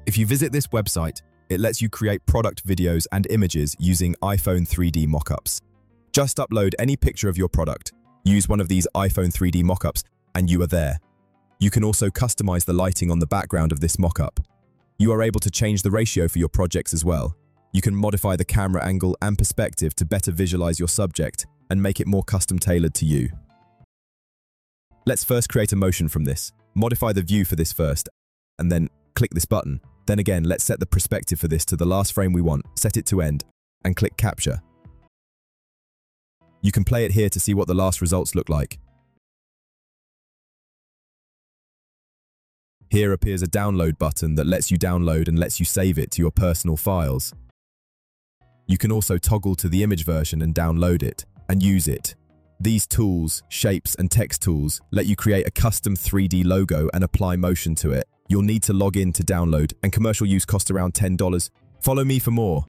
If you visit this website, it lets you create product videos and images using iPhone 3D mockups. Just upload any picture of your product, use one of these iPhone 3D mockups, and you are there. You can also customize the lighting on the background of this mockup. You are able to change the ratio for your projects as well. You can modify the camera angle and perspective to better visualize your subject and make it more custom-tailored to you. Let's first create a motion from this. Modify the view for this first, and then click this button. Then again, let's set the perspective for this to the last frame we want, set it to end, and click Capture. You can play it here to see what the last results look like. Here appears a download button that lets you download and lets you save it to your personal files. You can also toggle to the image version and download it, and use it. These tools, shapes and text tools, let you create a custom 3D logo and apply motion to it. You'll need to log in to download, and commercial use costs around $10. Follow me for more.